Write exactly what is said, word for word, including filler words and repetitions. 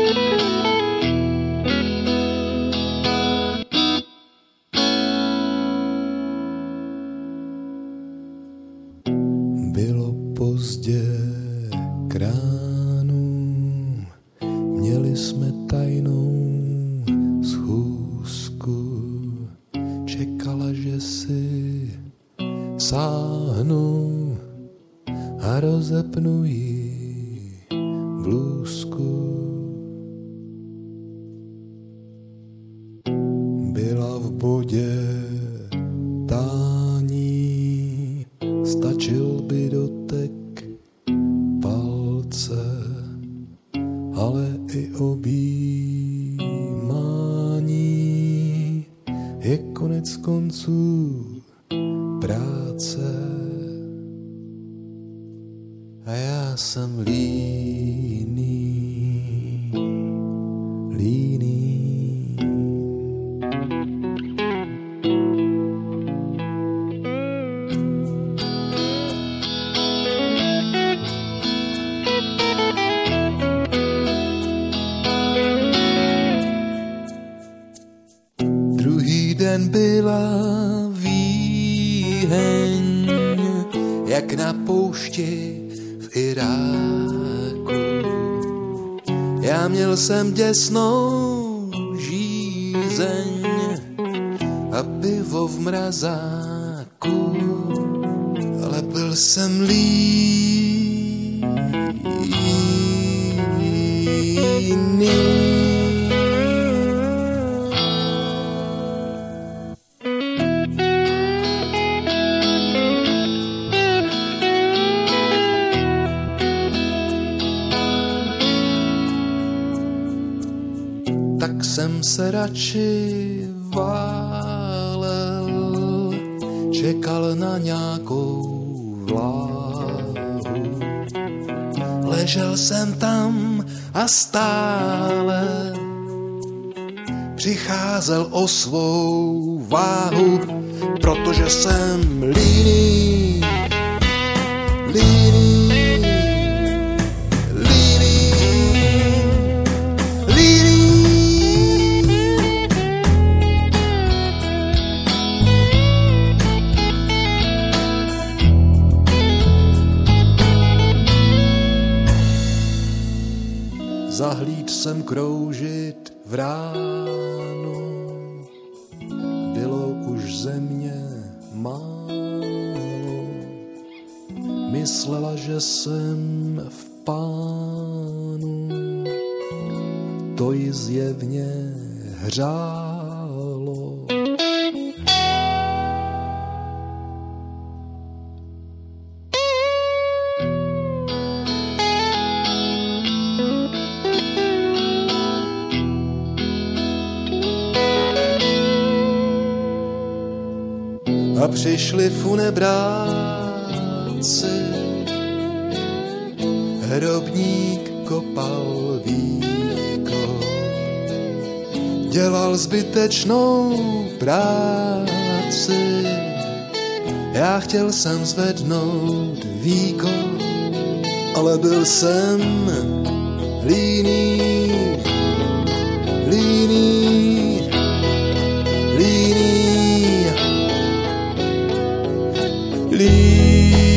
Bylo pozdě k ránu, měli jsme tajnou schůzku. Čekala, že si sáhnu a rozepnu jí blůzku. Byla v bodě tání, stačil by dotek palce, ale i objímání je konec konců práce. A já jsem líný, líný. Druhý den byla výheň, jak na poušti v Iráku. Já měl jsem děsnou žízeň a pivo v mrazáku, ale byl jsem líný. Tak jsem se radši válel, čekal na nějakou vláhu. Ležel jsem tam a stále přicházel o svou váhu, protože jsem líný, líný. Zahlíd jsem kroužit v ránu, bylo už země málo. Myslela, že jsem v pánu, to ji zjevně hřálo. A přišli funebráci, hrobník kopal výkop, dělal zbytečnou práci. Já chtěl jsem zvednout výkop, ale byl jsem líný, líný. Líný.